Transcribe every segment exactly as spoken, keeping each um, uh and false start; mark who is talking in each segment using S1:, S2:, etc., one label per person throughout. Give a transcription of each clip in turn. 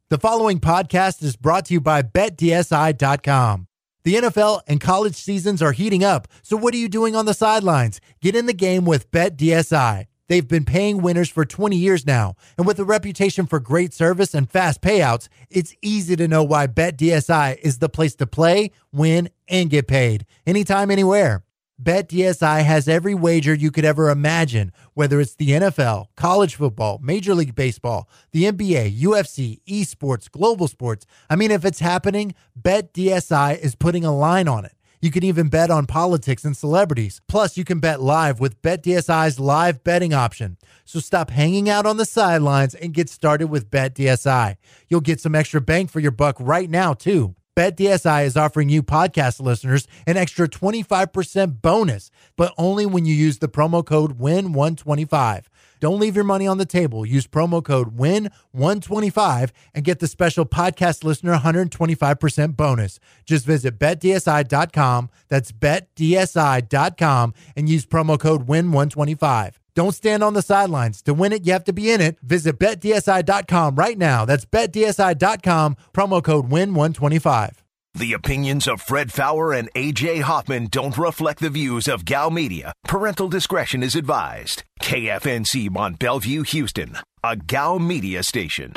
S1: The following podcast is brought to you by Bet D S I dot com. The N F L and college seasons are heating up, so what are you doing on the sidelines? Get in the game with Bet D S I. They've been paying winners for twenty years now, and with a reputation for great service and fast payouts, it's easy to know why Bet D S I is the place to play, win, and get paid. Anytime, anywhere. Bet D S I has every wager you could ever imagine, whether it's the N F L, college football, Major League Baseball, the N B A, U F C, esports, global sports. I mean, if it's happening, Bet D S I is putting a line on it. You can even bet on politics and celebrities. Plus, you can bet live with Bet D S I's live betting option. So stop hanging out on the sidelines and get started with Bet D S I. You'll get some extra bang for your buck right now, too. Bet D S I is offering you podcast listeners an extra twenty-five percent bonus, but only when you use the promo code W I N one twenty-five. Don't leave your money on the table. Use promo code W I N one twenty-five and get the special podcast listener one hundred twenty-five percent bonus. Just visit Bet D S I dot com. That's Bet D S I dot com and use promo code W I N one twenty-five. Don't stand on the sidelines. To win it, you have to be in it. Visit Bet D S I dot com right now. That's Bet D S I dot com, promo code W I N one twenty-five.
S2: The opinions of Fred Faour and A J Hoffman don't reflect the views of Gal Media. Parental discretion is advised. K F N C Mont Bellevue, Houston, a Gal Media station.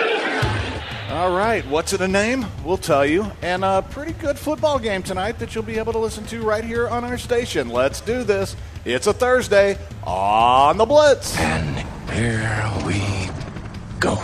S3: All right, what's it a name? We'll tell you. And a pretty good football game tonight that you'll be able to listen to right here on our station. Let's do this. It's a Thursday on the Blitz.
S4: And here we go.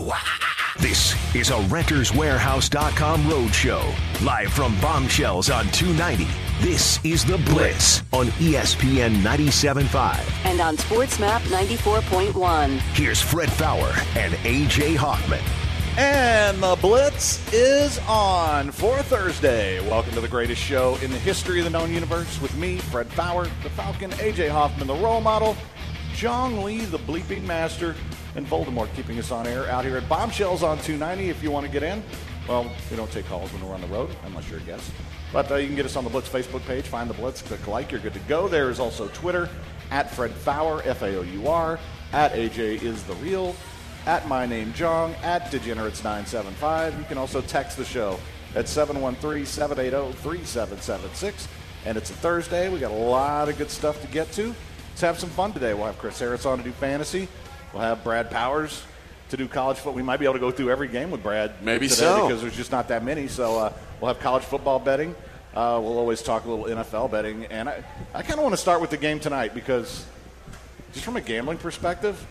S2: This is a Renters Warehouse dot com roadshow. Live from Bombshells on two ninety. This is The Blitz on E S P N ninety-seven point five.
S5: And on SportsMap ninety-four point one.
S2: Here's Fred Faour and A J Hoffman.
S3: And the Blitz is on for Thursday. Welcome to the greatest show in the history of the known universe with me, Fred Faour, the Falcon, A J Hoffman, the role model, Jong Lee, the bleeping master, and Voldemort keeping us on air out here at Bombshells on two ninety if you want to get in. Well, we don't take calls when we're on the road, unless you're a guest. But uh, you can get us on the Blitz Facebook page. Find the Blitz, click like, you're good to go. There is also Twitter, at Fred Faour, F A O U R, at A J is the real, at my name Jong, at Degenerates nine seven five. You can also text the show at seven one three, seven eight zero, three seven seven six. And it's a Thursday. We got a lot of good stuff to get to. Let's have some fun today. We'll have Chris Harris on to do fantasy. We'll have Brad Powers to do college football. We might be able to go through every game with Brad.
S6: Maybe
S3: today
S6: so.
S3: Because there's just not that many. So uh, we'll have college football betting. Uh, we'll always talk a little N F L betting. And I, I kind of want to start with the game tonight because just from a gambling perspective,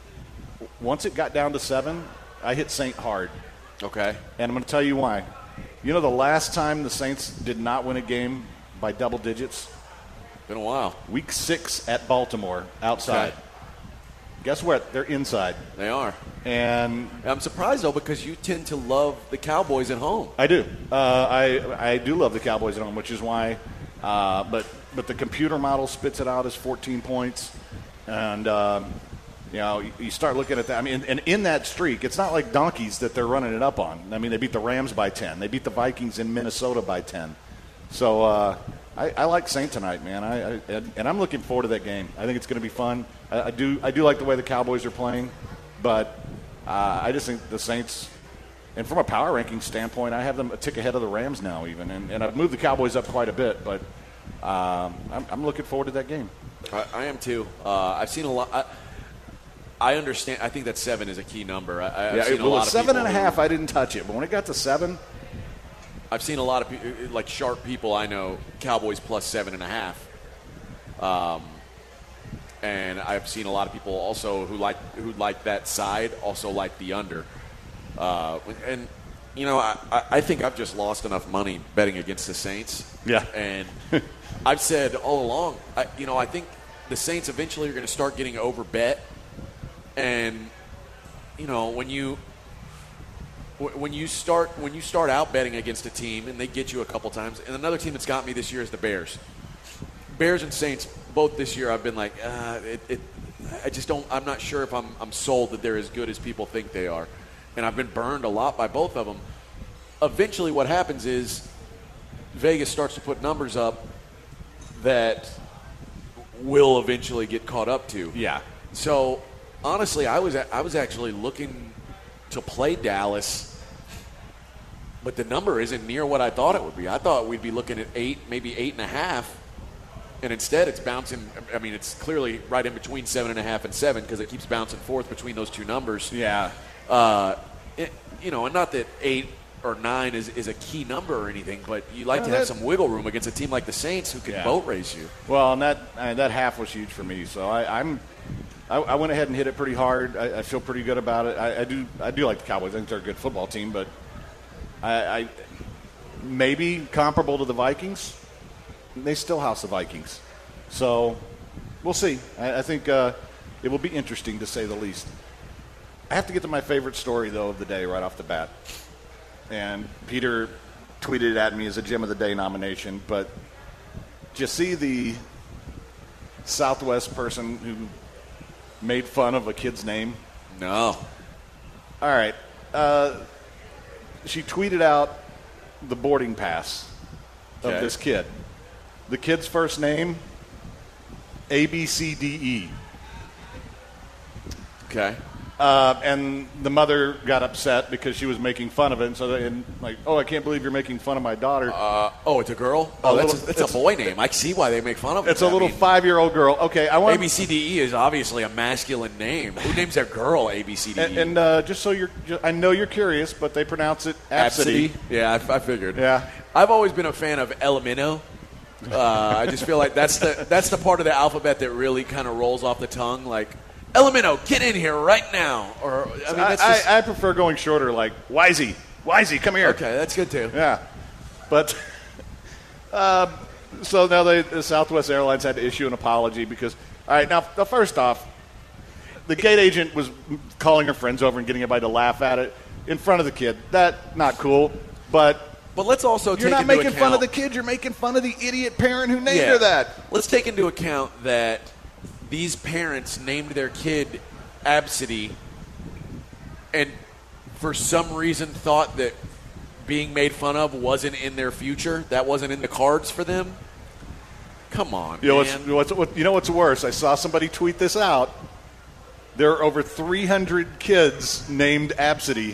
S3: once it got down to seven, I hit Saint hard.
S6: Okay.
S3: And I'm going to tell you why. You know the last time the Saints did not win a game by double digits?
S6: Been a while.
S3: Week six at Baltimore, outside.
S6: Okay.
S3: Guess what? They're inside.
S6: They are.
S3: And
S6: I'm surprised, though, because you tend to love the Cowboys at home.
S3: I do. Uh, I I do love the Cowboys at home, which is why. Uh, but but the computer model spits it out as fourteen points, and um, you know you, you start looking at that. I mean, and in that streak, it's not like donkeys that they're running it up on. I mean, they beat the Rams by ten. They beat the Vikings in Minnesota by ten. So uh, I, I like Saint tonight, man. I, I and I'm looking forward to that game. I think it's going to be fun. I, I do I do like the way the Cowboys are playing, but uh, I just think the Saints. And from a power ranking standpoint, I have them a tick ahead of the Rams now, even. And, and I've moved the Cowboys up quite a bit, but um, I'm, I'm looking forward to that game.
S6: I, I am too. Uh, I've seen a lot. I, I understand. I think that seven is a key number. I, I've
S3: yeah,
S6: seen
S3: it,
S6: a
S3: well,
S6: lot
S3: at
S6: of
S3: seven and a
S6: who,
S3: half, I didn't touch it. But when it got to seven,
S6: I've seen a lot of people, like sharp people I know, Cowboys plus seven and a half. Um, and I've seen a lot of people also who like who like that side, also like the under. Uh, and, you know, I, I think I've just lost enough money betting against the Saints.
S3: Yeah.
S6: And I've said all along, I, you know, I think the Saints eventually are going to start getting overbet. And, you know, when you when you start when you start out betting against a team and they get you a couple times, and another team that's got me this year is the Bears. Bears and Saints, both this year, I've been like, uh, it, it, I just don't, I'm not sure if I'm, I'm sold that they're as good as people think they are. And I've been burned a lot by both of them. Eventually what happens is Vegas starts to put numbers up that will eventually get caught up to.
S3: Yeah.
S6: So, honestly, I was I was actually looking to play Dallas. But the number isn't near what I thought it would be. I thought we'd be looking at eight, maybe eight and a half. And instead it's bouncing. I mean, it's clearly right in between seven and a half and seven because it keeps bouncing forth between those two numbers.
S3: Yeah.
S6: Uh, it, you know, and not that eight or nine is, is a key number or anything, but you like
S3: Yeah,
S6: to have
S3: that-
S6: some wiggle room against a team like the Saints who can
S3: Yeah.
S6: boat race you.
S3: Well, and that uh, that half was huge for me. So I, I'm I, I went ahead and hit it pretty hard. I, I feel pretty good about it. I, I do I do like the Cowboys. I think they're a good football team, but I, I maybe comparable to the Vikings. They still house the Vikings, so we'll see. I, I think uh, it will be interesting to say the least. I have to get to my favorite story though of the day right off the bat, and Peter tweeted it at me as a Gem of the Day nomination. But did you see the Southwest person who made fun of a kid's name?
S6: No.
S3: All right. Uh, she tweeted out the boarding pass of
S6: Okay.
S3: this kid. The kid's first name, A B C D E.
S6: Okay.
S3: Uh, and the mother got upset because she was making fun of it. And so, they, and like, oh, I can't believe you're making fun of my daughter.
S6: Uh, oh, it's a girl? Oh,
S3: A
S6: that's,
S3: little-
S6: a, that's
S3: it's-
S6: a boy name. I see why they make fun of it.
S3: it's a
S6: I
S3: little
S6: mean,
S3: five-year-old girl. Okay, I want
S6: A B C D E is obviously a masculine name. Who names their girl A B C D E?
S3: And, and uh, just so you're, ju- I know you're curious, but they pronounce it Absidy.
S6: Absidy? Yeah, I, I figured.
S3: Yeah.
S6: I've always been a fan of Elemento. Uh, I just feel like that's the that's the part of the alphabet that really kind of rolls off the tongue. Like, Elemento, get in here right now. Or I mean,
S3: I,
S6: that's just,
S3: I, I prefer going shorter, like Wisey, Wisey, come here.
S6: okay. That's good too.
S3: Yeah, but um, so now they, the Southwest Airlines had to issue an apology because, all right, now, now first off, the gate agent was calling her friends over and getting everybody to laugh at it in front of the kid. That not cool, but
S6: But let's also
S3: you're
S6: take
S3: not
S6: into
S3: making
S6: account,
S3: fun of the kid. You're making fun of the idiot parent who named
S6: Yeah.
S3: her that.
S6: Let's take into account that these parents named their kid Absidy and for some reason thought that being made fun of wasn't in their future. That wasn't in the cards for them. Come on,
S3: You know,
S6: man.
S3: what's, what's, what, you know what's worse? I saw somebody tweet this out. There are over three hundred kids named Absidy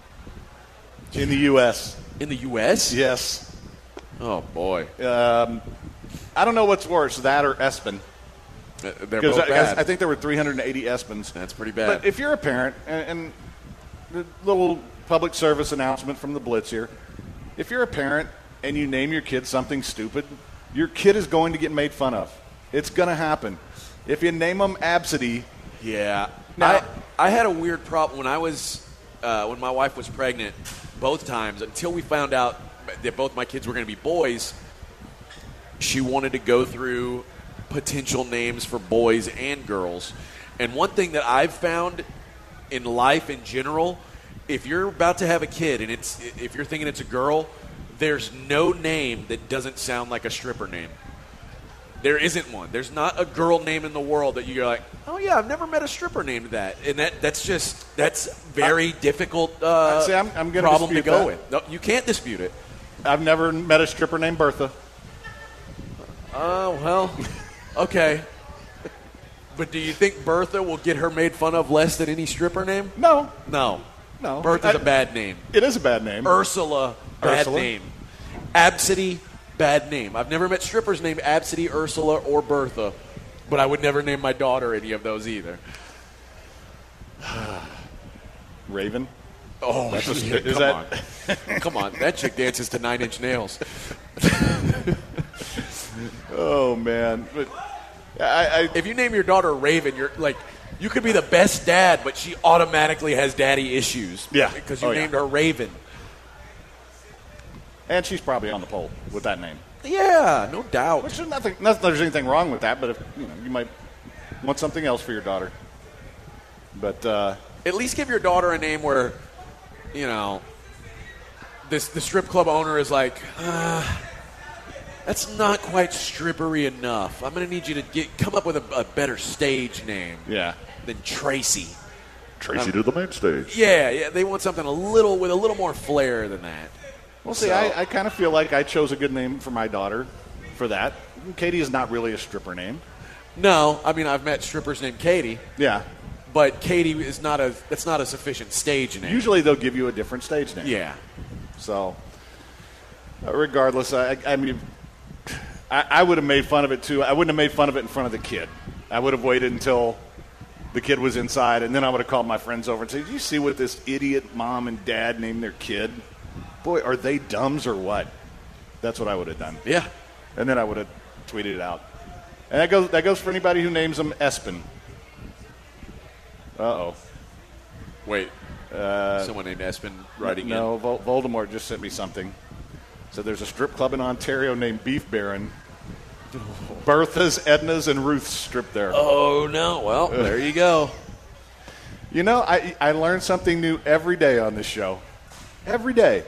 S3: in the U S
S6: In the U S?
S3: Yes.
S6: Oh, boy.
S3: Um, I don't know what's worse, that or Espen.
S6: Uh, They're
S3: Because
S6: both
S3: I,
S6: bad.
S3: I think there were three hundred eighty Espens.
S6: That's pretty bad.
S3: But if you're a parent, and, and the little public service announcement from the Blitz here, if you're a parent and you name your kid something stupid, your kid is going to get made fun of. It's going to happen. If you name them Absidy,
S6: Yeah.
S3: Now-
S6: I, I had a weird problem when I was, uh, when my wife was pregnant, both times, until we found out that both my kids were going to be boys, she wanted to go through potential names for boys and girls. And one thing that I've found in life in general, if you're about to have a kid and it's if you're thinking it's a girl, there's no name that doesn't sound like a stripper name. There isn't one. There's not a girl name in the world that you're like, oh yeah, I've never met a stripper named that, and that that's just that's very difficult uh,
S3: See, I'm- I'm gonna
S6: problem to
S3: dispute
S6: go
S3: that.
S6: with. No, you can't dispute it.
S3: I've never met a stripper named Bertha.
S6: Oh well, okay. But do you think Bertha will get her made fun of less than any stripper name?
S3: No,
S6: No,
S3: no.
S6: Bertha's
S3: I-
S6: a bad name.
S3: It is a bad name.
S6: Ursula, bad
S3: Ursula.
S6: name. Absidy, bad name. I've never met strippers named Absidy, Ursula, or Bertha, but I would never name my daughter any of those either.
S3: Raven.
S6: Oh,
S3: That's a-
S6: yeah,
S3: is
S6: come
S3: that-
S6: on. Come on. That chick dances to Nine Inch Nails.
S3: Oh man. But I, I
S6: If you name your daughter Raven, you're like, you could be the best dad, but she automatically has daddy issues.
S3: Yeah.
S6: Because you
S3: Oh, yeah.
S6: named her Raven.
S3: and she's probably on the pole with that name.
S6: Yeah, no doubt.
S3: Which is nothing. Not that there's anything wrong with that, but if you know, you might want something else for your daughter. But uh,
S6: At least give your daughter a name where, you know, this the strip club owner is like, uh, that's not quite strippery enough. I'm going to need you to get come up with a, a better stage name
S3: yeah,
S6: than Tracy.
S3: Tracy to the main stage.
S6: Yeah, yeah, they want something a little with a little more flair than that.
S3: Well, see,
S6: So-
S3: I, I kind of feel like I chose a good name for my daughter for that. Katie is not really a stripper name.
S6: No, I mean I've met strippers named Katie.
S3: Yeah,
S6: but Katie is not a that's not a sufficient stage name.
S3: Usually they'll give you a different stage name.
S6: Yeah.
S3: So, uh, regardless, I, I mean, I, I would have made fun of it too. I wouldn't have made fun of it in front of the kid. I would have waited until the kid was inside, and then I would have called my friends over and said, "Did you see what this idiot mom and dad named their kid? Boy, are they dumbs or what?" That's what I would have done.
S6: Yeah.
S3: And then I would have tweeted it out. And that goes that goes for anybody who names them Espen. Uh-oh.
S6: Wait.
S3: Uh,
S6: Someone named Espen writing
S3: no,
S6: in.
S3: No, Vol- Voldemort just sent me something. So there's a strip club in Ontario named Beef Baron. Bertha's, Edna's, and Ruth's strip there.
S6: Oh, no. Well, there you go.
S3: You know, I I learn something new every day on this show. Every day.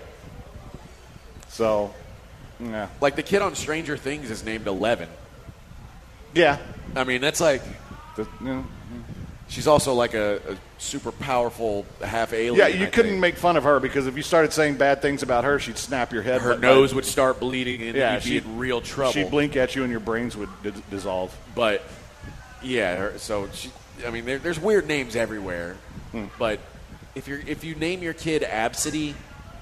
S3: So, yeah.
S6: Like the kid on Stranger Things is named Eleven.
S3: Yeah.
S6: I mean, that's like...
S3: The, you know,
S6: She's also like a, a super powerful half alien.
S3: yeah, you
S6: I
S3: couldn't
S6: think.
S3: make fun of her because if you started saying bad things about her, she'd snap your head.
S6: Her
S3: but-
S6: nose
S3: but-
S6: would start bleeding and
S3: Yeah,
S6: you'd be
S3: she'd-
S6: in real trouble.
S3: She'd blink at you and your brains would d- dissolve.
S6: But, yeah, her, so, she, I mean, there, there's weird names everywhere.
S3: Hmm.
S6: But if you if you name your kid Absidy,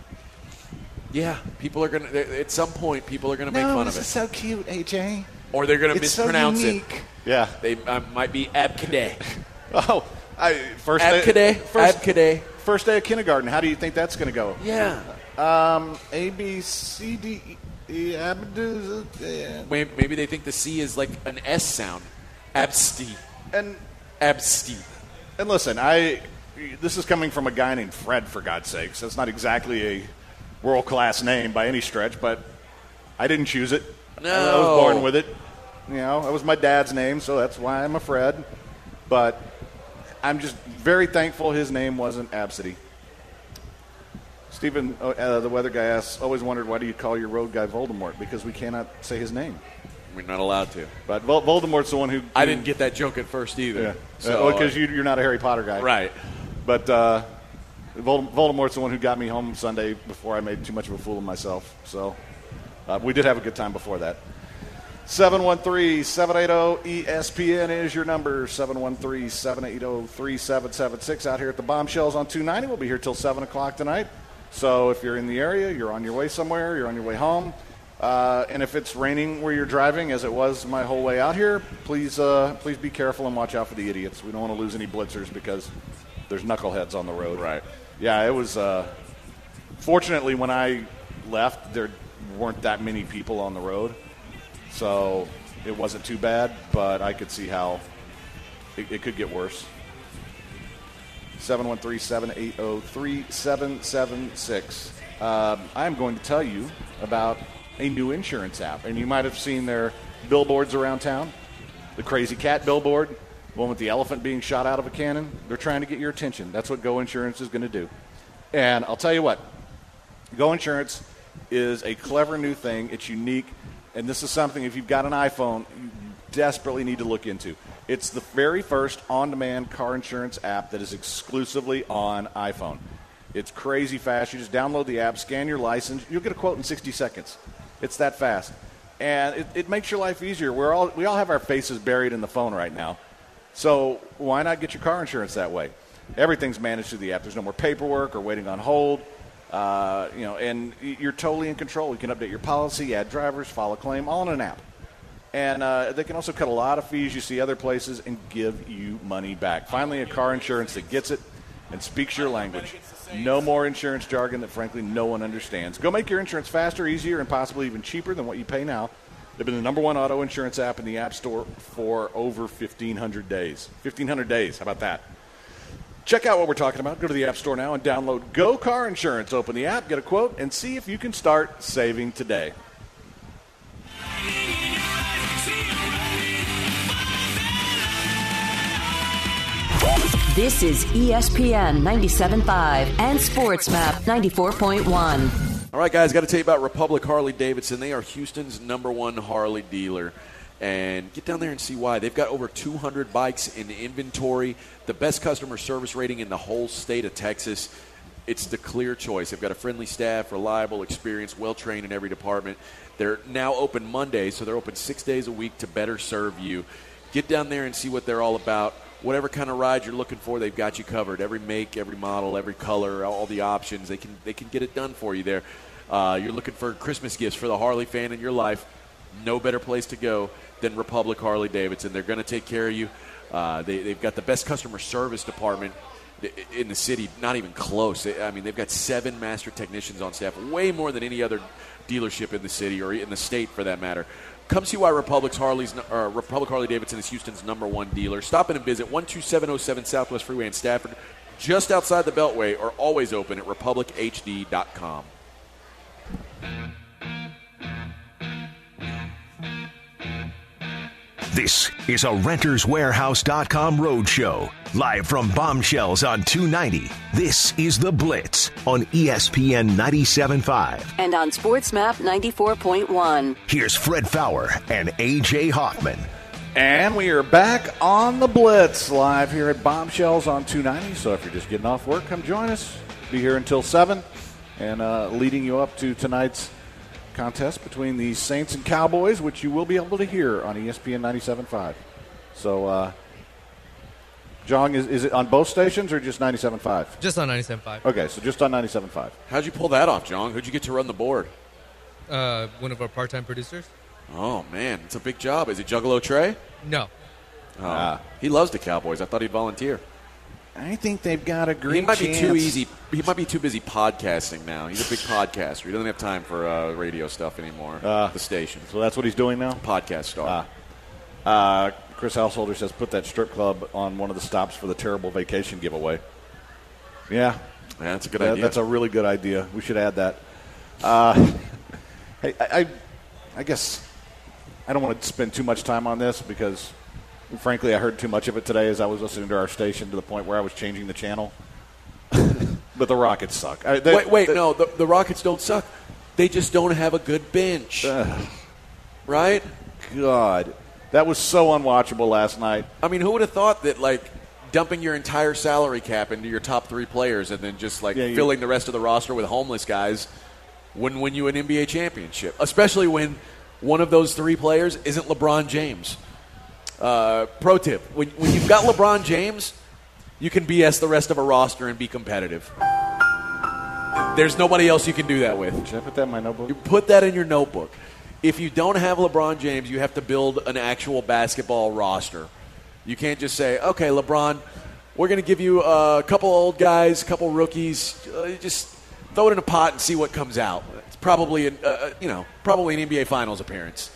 S6: yeah, people are going to, at some point, people are going to make fun of it.
S3: so cute, A J.
S6: Or they're going to mispronounce it.
S3: Yeah.
S6: They uh, might be Abkade.
S3: Oh, I, first day,
S6: Abkade.
S3: first,
S6: Abkade.
S3: first day of kindergarten. How do you think that's going to go?
S6: Yeah.
S3: Um, A, B, C, D, E, Abdu,
S6: Maybe, maybe they think the C is like an S sound. Absti.
S3: and
S6: Absti.
S3: and listen, I this is coming from a guy named Fred, for God's sakes. That's not exactly a world class name by any stretch, but I didn't choose it.
S6: No.
S3: I was born with it. You know, it was my dad's name, so that's why I'm a Fred. But I'm just very thankful his name wasn't Absidy. Stephen, uh, the weather guy, asks, always wondered, why do you call your road guy Voldemort? Because we cannot say his name.
S6: We're not allowed to.
S3: But Vol- Voldemort's the one who...
S6: I didn't get that joke at first either.
S3: Yeah.
S6: So,
S3: Because you, you're not a Harry Potter guy.
S6: Right.
S3: But uh, Vol- Voldemort's the one who got me home Sunday before I made too much of a fool of myself. So uh, we did have a good time before that. seven one three, seven eight zero, E S P N is your number. seven one three, seven eight zero, three seven seven six out here at the Bombshells on two ninety. We'll be here till seven o'clock tonight. So if you're in the area, you're on your way somewhere, you're on your way home, uh, and if it's raining where you're driving, as it was my whole way out here, please uh, please be careful and watch out for the idiots. We don't want to lose any blitzers because there's knuckleheads on the road.
S6: Right.
S3: Yeah, it was uh, – fortunately, when I left, there weren't that many people on the road. So it wasn't too bad, but I could see how it, it could get worse. seven one three, seven eight zero, three seven seven six. Um, I'm going to tell you about a new insurance app. And you might have seen their billboards around town. The Crazy Cat billboard, the one with the elephant being shot out of a cannon. They're trying to get your attention. That's what Go Insurance is going to do. And I'll tell you what, Go Insurance is a clever new thing. It's unique. And this is something, if you've got an iPhone, you desperately need to look into. It's the very first on-demand car insurance app that is exclusively on iPhone. It's crazy fast. You just download the app, scan your license. You'll get a quote in sixty seconds. It's that fast. And it, it makes your life easier. We're all, we all have our faces buried in the phone right now. So why not get your car insurance that way? Everything's managed through the app. There's no more paperwork or waiting on hold. Uh, you know, and you're totally in control. You can update your policy, add drivers, file a claim, all in an app. And uh, they can also cut a lot of fees you see other places and give you money back. Finally, a car insurance that gets it and speaks your language. No more insurance jargon that, frankly, no one understands. Go make your insurance faster, easier, and possibly even cheaper than what you pay now. They've been the number one auto insurance app in the App Store for over fifteen hundred days. fifteen hundred days. How about that? Check out what we're talking about. Go to the App Store now and download Go Car Insurance. Open the app, get a quote, and see if you can start saving today.
S5: This is E S P N ninety-seven point five and SportsMap ninety-four point one.
S6: All right, guys, got to tell you about Republic Harley-Davidson. They are Houston's number one Harley dealer. And get down there and see why. They've got over two hundred bikes in inventory, the best customer service rating in the whole state of Texas. It's the clear choice. They've got a friendly staff, reliable, experienced, well-trained in every department. They're now open Mondays, so they're open six days a week to better serve you. Get down there and see what they're all about. whatever kind of ride you're looking for, they've got you covered. Every make, every model, every color, all the options, they can they can get it done for you there. Uh, you're looking for Christmas gifts for the Harley fan in your life. No better place to go than Republic Harley Davidson. They're going to take care of you. Uh, they, they've got the best customer service department in the city, not even close. I mean, they've got seven master technicians on staff, way more than any other dealership in the city or in the state for that matter. Come see why Republic's Harley's, or Republic Harley Davidson is Houston's number one dealer. Stop in and visit one two seven oh seven Southwest Freeway in Stafford, just outside the Beltway, or always open at republic h d dot com.
S2: This is a Renters Warehouse dot com roadshow. Live from Bombshells on two ninety. This is The Blitz on E S P N ninety-seven point five.
S5: And on SportsMap ninety-four point one.
S2: Here's Fred Faour and A J Hoffman.
S3: And we are back on The Blitz, live here at Bombshells on two ninety. So if you're just getting off work, come join us. Be here until seven. And uh, leading you up to tonight's contest between the Saints and Cowboys, which you will be able to hear on E S P N ninety-seven point five. So, uh, Jong, is, is it on both stations or just ninety-seven point five?
S7: Just on ninety-seven point five.
S3: Okay, so just on ninety-seven point five.
S6: How'd you pull that off, Jong? Who'd you get to run the board?
S7: Uh, one of our part-time producers.
S6: Oh, man, it's a big job. Is it Juggalo Trey?
S7: No.
S6: Oh, ah. He loves the Cowboys. I thought he'd volunteer.
S3: I think they've got a great
S6: He might
S3: chance.
S6: be too easy. He might be too busy podcasting now. He's a big podcaster. He doesn't have time for uh, radio stuff anymore.
S3: Uh,
S6: the station.
S3: So that's what he's doing now?
S6: Podcast star.
S3: Uh, uh, Chris Householder says put that strip club on one of the stops for the terrible vacation giveaway. Yeah.
S6: Yeah, that's a good
S3: that,
S6: idea.
S3: That's a really good idea. We should add that. Uh, hey, I, I, I guess I don't want to spend too much time on this because – frankly, I heard too much of it today as I was listening to our station to the point where I was changing the channel. But the Rockets suck. I, they,
S6: wait, wait,
S3: they,
S6: no, the, the Rockets don't suck. They just don't have a good bench. Uh, right?
S3: God. That was so unwatchable last night.
S6: I mean, who would have thought that, like, dumping your entire salary cap into your top three players and then just, like, yeah, filling the rest of the roster with homeless guys wouldn't win you an N B A championship, especially when one of those three players isn't LeBron James. Uh, pro tip, when, when you've got LeBron James, you can B S the rest of a roster and be competitive. There's nobody else you can do that with.
S3: Should I put that in my notebook?
S6: You put that in your notebook. If you don't have LeBron James, you have to build an actual basketball roster. You can't just say, okay, LeBron, we're going to give you a couple old guys, a couple rookies. Uh, just throw it in a pot and see what comes out. It's probably, an, uh, you know, probably an N B A Finals appearance.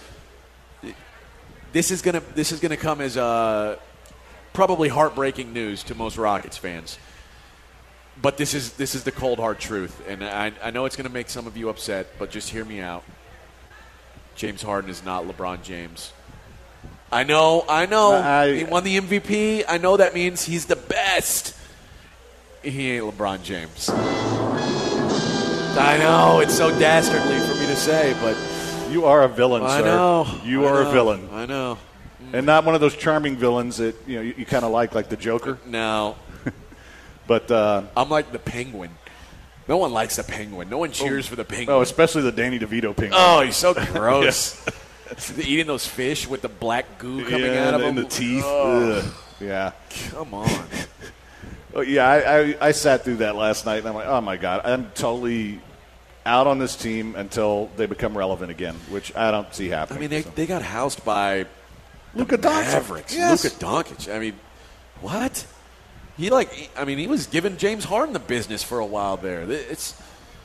S6: This is gonna this is gonna come as uh, probably heartbreaking news to most Rockets fans, but this is this is the cold hard truth, and I, I know it's gonna make some of you upset, but just hear me out. James Harden is not LeBron James. I know, I know. I, he won the M V P. I know that means he's the best. He ain't LeBron James. I know it's so dastardly for me to say, but.
S3: You are a villain,
S6: I
S3: sir.
S6: know.
S3: You
S6: I
S3: are
S6: know.
S3: a villain.
S6: I know.
S3: And not one of those charming villains that you know you, you kind of like, like the Joker.
S6: No.
S3: But uh,
S6: I'm like the Penguin. No one likes the Penguin. No one cheers oh, for the Penguin.
S3: Oh, especially the Danny DeVito Penguin.
S6: Oh, he's so gross. Eating those fish with the black goo coming
S3: yeah,
S6: out of
S3: and
S6: them.
S3: And the teeth.
S6: Oh.
S3: Yeah.
S6: Come on.
S3: oh, yeah, I, I, I sat through that last night, and I'm like, oh, my God. I'm totally out on this team until they become relevant again, which I don't see happening.
S6: I mean, they,
S3: so.
S6: they got housed by
S3: Luka Doncic.
S6: Mavericks.
S3: Yes.
S6: Luka Doncic. I mean, what? He like, I mean, he was giving James Harden the business for a while there. It's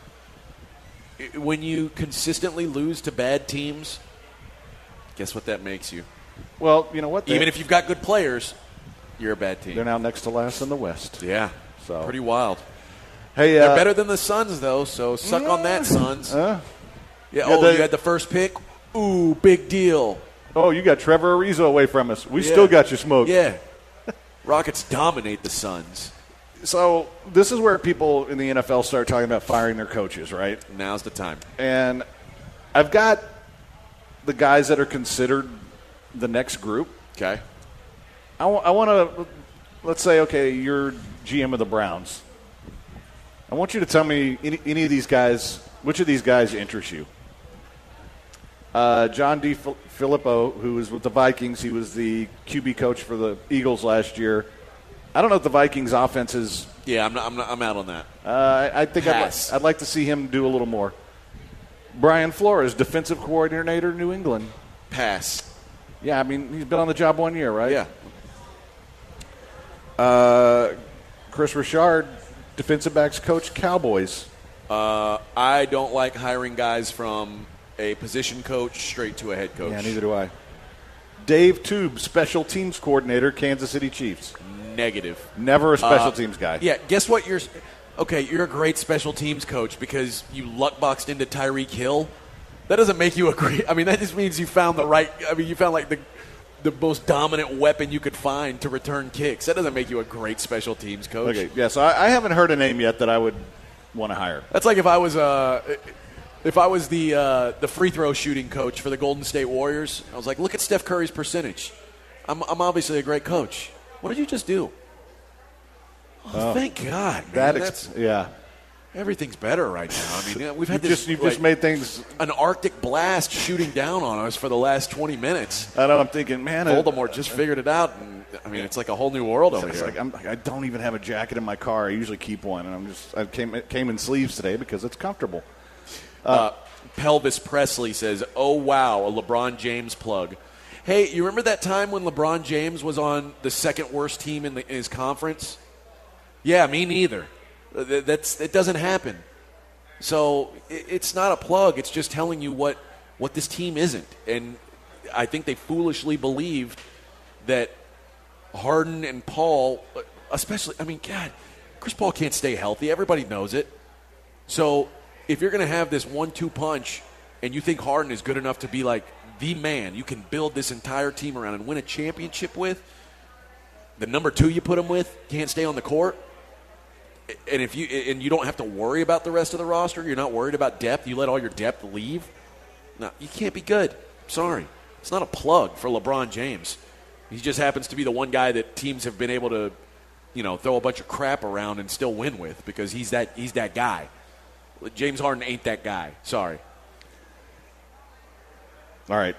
S6: when you consistently lose to bad teams. Guess what that makes you?
S3: Well, you know what? They,
S6: Even if you've got good players, you're a bad team.
S3: They're now next to last in the West.
S6: Yeah,
S3: so
S6: pretty wild.
S3: Hey, uh,
S6: they're better than the Suns, though, so suck yeah. on that, Suns.
S3: Uh,
S6: yeah.
S3: yeah.
S6: Oh,
S3: they,
S6: you had the first pick? Ooh, big deal.
S3: Oh, you got Trevor Ariza away from us. We yeah. still got you smoked.
S6: Yeah. Rockets dominate the Suns.
S3: So this is where people in the N F L start talking about firing their coaches, right?
S6: Now's the time.
S3: And I've got the guys that are considered the next group.
S6: Okay.
S3: I, w- I want to, let's say, okay, you're G M of the Browns. I want you to tell me any, any of these guys, which of these guys interests you? Uh, John D. Filippo, who was with the Vikings, he was the Q B coach for the Eagles last year. I don't know if the Vikings offense is.
S6: Yeah, I'm not, I'm, not, I'm out on that.
S3: Uh, I, I think I'd,
S6: Pass.
S3: li- I'd like to see him do a little more. Brian Flores, defensive coordinator, New England.
S6: Pass.
S3: Yeah, I mean, he's been on the job one year, right?
S6: Yeah.
S3: Uh, Chris Richard, defensive backs coach, Cowboys.
S6: Uh, I don't like hiring guys from a position coach straight to a head coach.
S3: Yeah, neither do I. Dave Tube, special teams coordinator, Kansas City Chiefs.
S6: Negative.
S3: Never a special
S6: Uh,
S3: teams guy.
S6: Yeah, guess what? You're okay. You're a great special teams coach because you luck boxed into Tyreek Hill. That doesn't make you a great. I mean, that just means you found the right. I mean, you found like the the most dominant weapon you could find to return kicks. That doesn't make you a great special teams coach.
S3: Okay, yeah, so I, I haven't heard a name yet that I would want to hire.
S6: That's like if I was uh, if I was the uh, the free throw shooting coach for the Golden State Warriors. I was like, look at Steph Curry's percentage. I'm I'm obviously a great coach. What did you just do? Oh,
S3: Oh,
S6: thank God, man.
S3: That
S6: That's,
S3: ex- yeah.
S6: everything's better right now. I mean, yeah, we've had
S3: You
S6: this.
S3: just, you've
S6: like,
S3: just made things.
S6: an Arctic blast shooting down on us for the last twenty minutes.
S3: I know. I'm thinking, man.
S6: Voldemort just figured it out, and I mean, it's like a whole new world over
S3: It's
S6: here.
S3: like I'm, I don't even have a jacket in my car. I usually keep one, and I'm just. I came it came in sleeves today because it's comfortable.
S6: Uh, Pelvis Presley says, "Oh wow, a LeBron James plug." Hey, you remember that time when LeBron James was on the second worst team in, the, in his conference? Yeah, me neither. That's it doesn't happen. So it, it's not a plug. It's just telling you what what this team isn't. And I think they foolishly believed that Harden and Paul, especially, I mean, God, Chris Paul can't stay healthy. Everybody knows it. So if you're going to have this one two punch and you think Harden is good enough to be like the man you can build this entire team around and win a championship with, the number two you put him with can't stay on the court, and if you and you don't have to worry about the rest of the roster, you're not worried about depth, you let all your depth leave, no, you can't be good. Sorry. It's not a plug for LeBron James. He just happens to be the one guy that teams have been able to, you know, throw a bunch of crap around and still win with because he's that he's that guy. James Harden ain't that guy. Sorry.
S3: All right.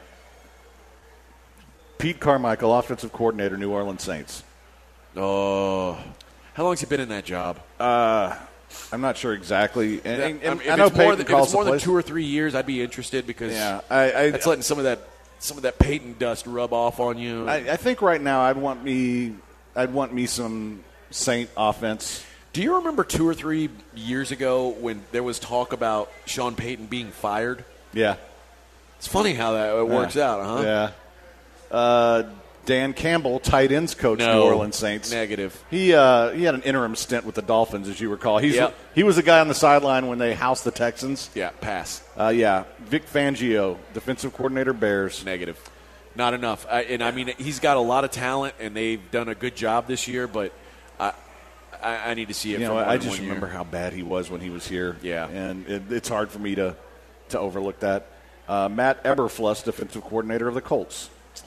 S3: Pete Carmichael, offensive coordinator, New Orleans Saints.
S6: Oh, how long has he been in that job?
S3: Uh, I'm not sure exactly. And, and,
S6: I, mean,
S3: I
S6: if
S3: know
S6: it's more,
S3: Peyton
S6: than, if
S3: calls
S6: it's more
S3: the
S6: than
S3: plays.
S6: two or three years, I'd be interested because
S3: Yeah, I, I,
S6: that's letting some of that some of that Peyton dust rub off on you.
S3: I, I think right now I'd want me, I'd want me some Saint offense.
S6: Do you remember two or three years ago when there was talk about Sean Payton being fired?
S3: Yeah,
S6: It's funny how that it works
S3: yeah.
S6: out, huh?
S3: Yeah. Uh, Dan Campbell, tight ends coach,
S6: No.
S3: New Orleans Saints.
S6: Negative.
S3: He uh, he had an interim stint with the Dolphins, as you recall. He's
S6: Yep.
S3: he was the guy on the sideline when they housed the Texans.
S6: Yeah, pass.
S3: Uh, yeah, Vic Fangio, defensive coordinator, Bears.
S6: Negative. Not enough. I, and I mean, he's got a lot of talent, and they've done a good job this year. But I, I, I need to see it.
S3: You
S6: for
S3: know,
S6: more
S3: I
S6: than
S3: just
S6: one
S3: remember
S6: year.
S3: how bad he was when he was here.
S6: Yeah.
S3: and it, it's hard for me to to overlook that. Uh, Matt Eberflus, defensive coordinator of the Colts.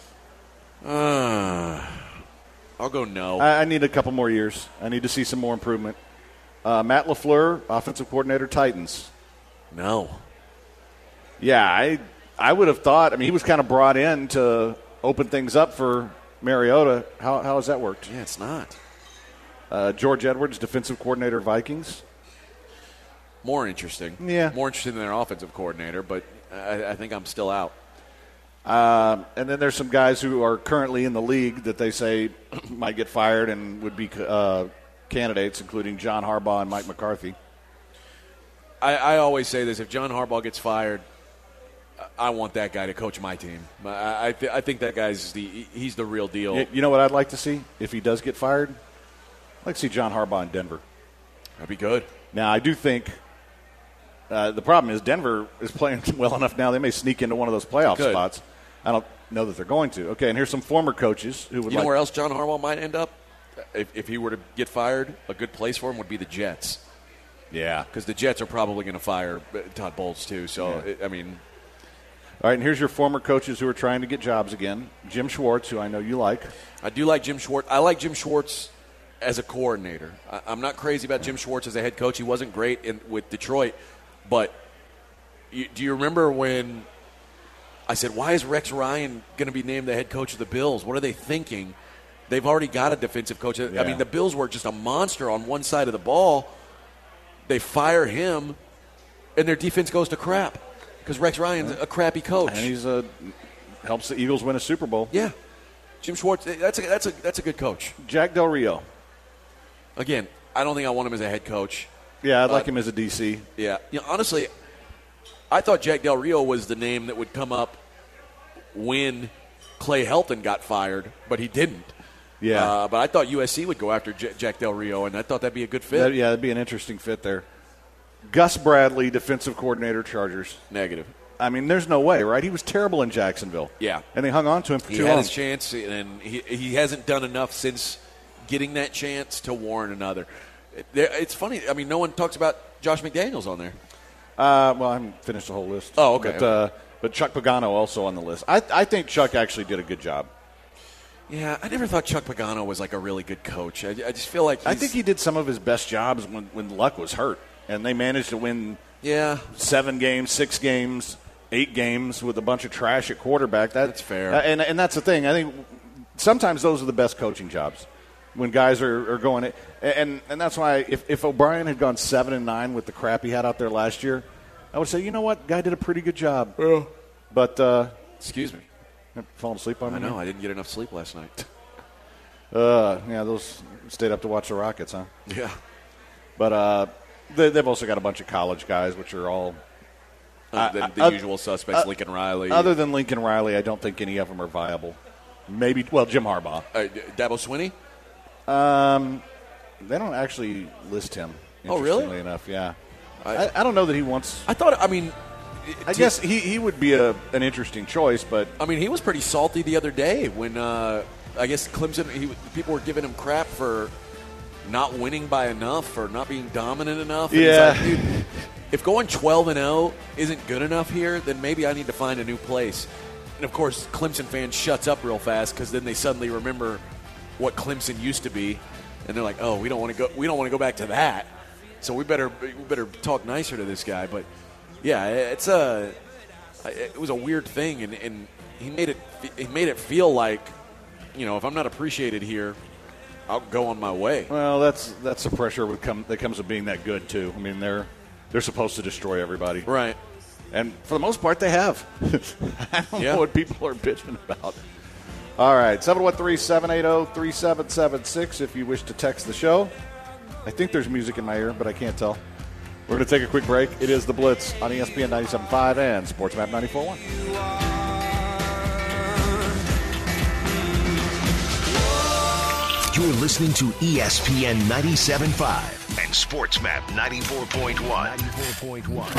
S6: Uh, I'll go no.
S3: I, I need a couple more years. I need to see some more improvement. Uh, Matt LaFleur, offensive coordinator, Titans.
S6: no.
S3: Yeah, I I would have thought. I mean, he was kind of brought in to open things up for Mariota. How how has that worked?
S6: Yeah, it's not.
S3: Uh, George Edwards, defensive coordinator, Vikings.
S6: More interesting.
S3: Yeah.
S6: More interesting than their offensive coordinator, but I, I think I'm still out.
S3: Um, and then there's some guys who are currently in the league that they say might get fired and would be uh, candidates, including John Harbaugh and Mike McCarthy.
S6: I, I always say this: if John Harbaugh gets fired, I want that guy to coach my team. I, I, th- I think that guy's the he's the real deal.
S3: You, you know what I'd like to see if he does get fired? I'd like to see John Harbaugh in Denver.
S6: That'd be good.
S3: Now, I do think uh, the problem is Denver is playing well enough now they may sneak into one of those playoff
S6: Could.
S3: spots. I don't know that they're going to. Okay, and here's some former coaches who would
S6: You
S3: like
S6: know where else John Harbaugh might end up? If, if he were to get fired, a good place for him would be the Jets.
S3: Yeah.
S6: Because the Jets are probably going to fire Todd Bowles, too. So,
S3: Yeah.
S6: it, I mean,
S3: All right, and here's your former coaches who are trying to get jobs again. Jim Schwartz, who I know you like.
S6: I do like Jim Schwartz. I like Jim Schwartz as a coordinator. I, I'm not crazy about Jim Schwartz as a head coach. He wasn't great in, with Detroit. But you, do you remember when I said, why is Rex Ryan going to be named the head coach of the Bills? What are they thinking They've already got a defensive coach.
S3: Yeah.
S6: I mean, the Bills were just a monster on one side of the ball. They fire him, and their defense goes to crap because Rex Ryan's a crappy coach.
S3: And he's a helps the Eagles win a Super Bowl.
S6: Yeah, Jim Schwartz. That's a that's a that's a good coach.
S3: Jack Del Rio.
S6: Again, I don't think I want him as a head coach.
S3: Yeah, I'd
S6: Uh,
S3: like him as a D C.
S6: Yeah, you know, honestly, I thought Jack Del Rio was the name that would come up when Clay Helton got fired, but he didn't.
S3: Yeah.
S6: Uh, but I thought U S C would go after J- Jack Del Rio, and I thought that'd be a good fit.
S3: That, yeah, that'd be an interesting fit there. Gus Bradley, defensive coordinator, Chargers.
S6: Negative.
S3: I mean, there's no way, right? He was terrible in Jacksonville.
S6: Yeah.
S3: And they hung on to him for
S6: He
S3: too
S6: had
S3: long.
S6: his chance, and he he hasn't done enough since getting that chance to warrant another. It, there- it's funny. I mean, no one talks about Josh McDaniels on there.
S3: Uh, well, I haven't finished the whole list.
S6: Oh, okay.
S3: But, uh, but Chuck Pagano also on the list. I, I think Chuck actually did a good job.
S6: Yeah, I never thought Chuck Pagano was like a really good coach. I, I just feel like he's,
S3: I think he did some of his best jobs when, when Luck was hurt, and they managed to win
S6: yeah.
S3: seven games, six games, eight games with a bunch of trash at quarterback. That,
S6: That's fair.
S3: Uh, and, and that's the thing. I think sometimes those are the best coaching jobs when guys are, are going – and and that's why if, if O'Brien had gone seven and nine with the crap he had out there last year, I would say, you know what, guy did a pretty good job.
S6: Yeah.
S3: But uh,
S6: Excuse me.
S3: falling asleep on
S6: I
S3: me?
S6: know. I didn't get enough sleep last night.
S3: Uh, yeah, those stayed up to watch the Rockets, huh?
S6: Yeah.
S3: But uh, they, they've also got a bunch of college guys, which are all
S6: Uh, the the
S3: uh,
S6: usual suspects,
S3: uh,
S6: Lincoln Riley.
S3: Other than Lincoln Riley, I don't think any of them are viable. Maybe, well, Jim Harbaugh.
S6: uh, Dabo Swinney?
S3: Um, they don't actually list him.
S6: Oh, really?
S3: Interestingly enough, yeah.
S6: I-
S3: I, I don't know that he wants.
S6: I thought, I mean,
S3: I
S6: to-
S3: guess he, he would be a an interesting choice, but
S6: I mean, he was pretty salty the other day when uh, I guess Clemson. He, people were giving him crap for not winning by enough or not being dominant enough. And
S3: Yeah.
S6: he's like, dude, if going twelve and zero isn't good enough here, then maybe I need to find a new place. And of course, Clemson fans shuts up real fast because then they suddenly remember what Clemson used to be, and they're like, "Oh, we don't want to go. We don't want to go back to that. So we better we better talk nicer to this guy." But yeah, it's a it was a weird thing, and, and he made it he made it feel like, you know, if I'm not appreciated here, I'll go on my way.
S3: well, that's that's the pressure would come that comes with being that good too. I mean, they're they're supposed to destroy everybody,
S6: Right.
S3: and for the most part, they have. I don't
S6: Yeah.
S3: know what people are bitching about. All right, seven one three, seven eight zero, three seven seven six if you wish to text the show. I think there's music in my ear, but I can't tell. We're going to take a quick break. It is The Blitz on E S P N ninety-seven point five and SportsMap ninety-four point one.
S2: You're listening to E S P N ninety-seven point five and SportsMap ninety-four point one. ninety-four point one.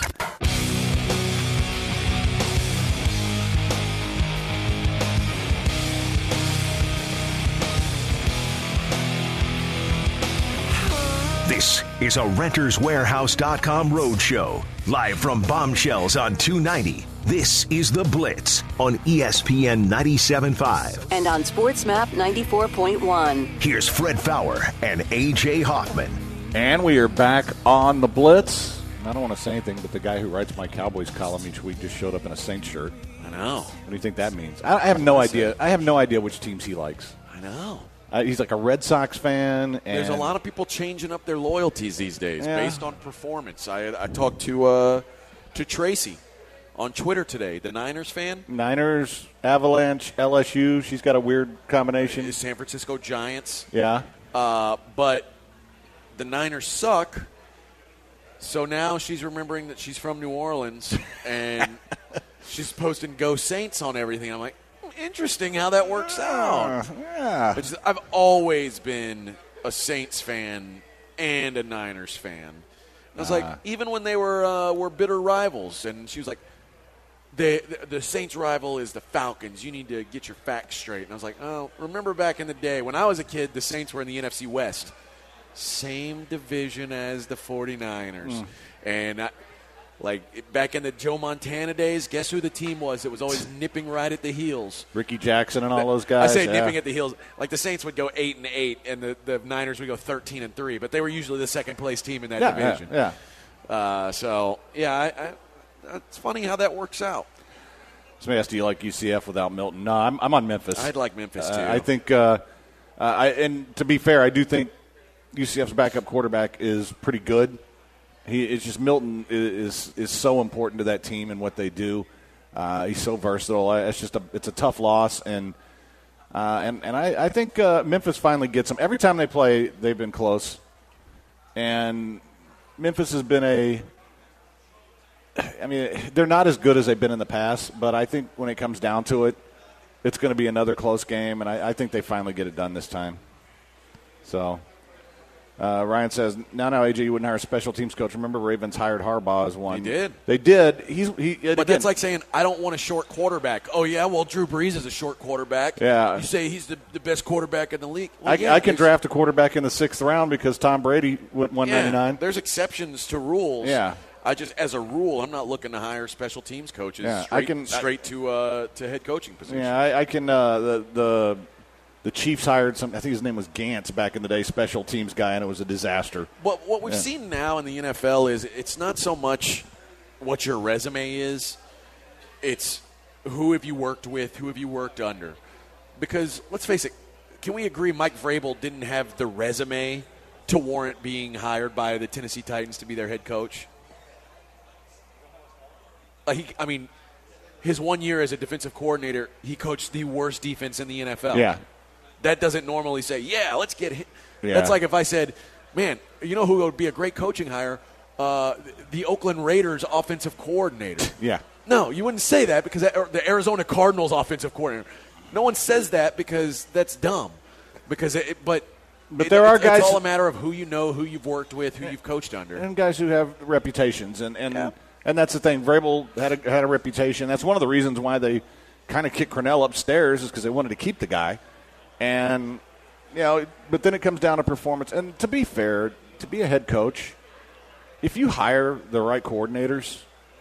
S2: This is a Renters Warehouse dot com roadshow. Live from Bombshells on two ninety. This is The Blitz on E S P N ninety-seven point five.
S5: And on SportsMap ninety-four point one.
S2: Here's Fred Fowler and A J Hoffman.
S3: And we are back on The Blitz. I don't want to say anything, but the guy who writes my Cowboys column each week just showed up in a Saints shirt.
S6: I know.
S3: What do you think that means? I I have no idea. I have no idea which teams he likes.
S6: I know.
S3: Uh, he's like a Red Sox fan. And
S6: There's a lot of people changing up their loyalties these days
S3: Yeah.
S6: based on performance. I, I talked to uh, to Tracy on Twitter today, the Niners fan,
S3: Niners, Avalanche, L S U. She's got a weird combination.
S6: San Francisco Giants.
S3: Yeah.
S6: Uh, but the Niners suck. So now she's remembering that she's from New Orleans and she's posting "Go Saints" on everything. I'm like, interesting how that works out.
S3: Yeah.
S6: It's, I've always been a Saints fan and a Niners fan. I was like, even when they were uh, were bitter rivals, and she was like, the, the the Saints rival is the Falcons. You need to get your facts straight. And I was like, oh, remember back in the day when I was a kid, the Saints were in the N F C West. Same division as the 49ers.
S3: Mm.
S6: And I, like back in the Joe Montana days, guess who the team was that was always nipping right at the heels?
S3: Ricky Jackson and all those guys.
S6: I say
S3: yeah.
S6: nipping at the heels. Like the Saints would go eight and eight, and the, the Niners would go thirteen and three. But they were usually the second place team in that
S3: yeah,
S6: division.
S3: Yeah. yeah.
S6: Uh, so yeah, I, I, it's funny how that works out.
S3: Somebody asked, do you like U C F without Milton? No, I'm, I'm on Memphis.
S6: I'd like Memphis too.
S3: Uh, I think uh, Uh, I, and to be fair, I do think U C F's backup quarterback is pretty good. He it's just Milton is is so important to that team and what they do. Uh, he's so versatile. It's just a it's a tough loss, and uh, and and I, I think uh, Memphis finally gets them. Every time they play, they've been close, and Memphis has been a. I mean, they're not as good as they've been in the past, but I think when it comes down to it, it's going to be another close game, and I, I think they finally get it done this time. So, uh, Ryan says, now, now, A J, you wouldn't hire a special teams coach. Remember, Ravens hired Harbaugh as one.
S6: They did.
S3: They did. He's, he,
S6: but
S3: again,
S6: that's like saying, I don't want a short quarterback. Oh, yeah, well, Drew Brees is a short quarterback.
S3: Yeah.
S6: You say he's the, the best quarterback in the league. Well,
S3: I,
S6: yeah,
S3: I can draft a quarterback in the sixth round because Tom Brady went one ninety-nine.
S6: Yeah, there's exceptions to rules.
S3: Yeah.
S6: I just, as a rule, I'm not looking to hire special teams coaches
S3: Yeah,
S6: straight,
S3: I can,
S6: straight to uh, to head coaching position.
S3: Yeah, I, I can. Uh, the the the Chiefs hired some. I think his name was Gantz back in the day, special teams guy, and it was a disaster.
S6: But what we've
S3: Yeah.
S6: seen now in the N F L is it's not so much what your resume is; it's who have you worked with, who have you worked under. Because let's face it, can we agree Mike Vrabel didn't have the resume to warrant being hired by the Tennessee Titans to be their head coach? Like he, I mean, his one year as a defensive coordinator, he coached the worst defense in the N F L.
S3: Yeah.
S6: That doesn't normally say, yeah, let's get him.
S3: Yeah.
S6: That's like if I said, man, you know who would be a great coaching hire? Uh, the Oakland Raiders offensive coordinator.
S3: Yeah.
S6: No, you wouldn't say that because that, or the Arizona Cardinals offensive coordinator. No one says that because that's dumb. Because it, but
S3: But
S6: it-
S3: there are
S6: it's,
S3: guys-
S6: It's all a matter of who you know, who you've worked with, who you've coached under.
S3: And guys who have reputations, and and,
S6: Yeah.
S3: and that's the thing. Vrabel had a, had a reputation. That's one of the reasons why they kind of kicked Cornell upstairs is because they wanted to keep the guy. And you know, but then it comes down to performance. And to be fair, to be a head coach, if you hire the right coordinators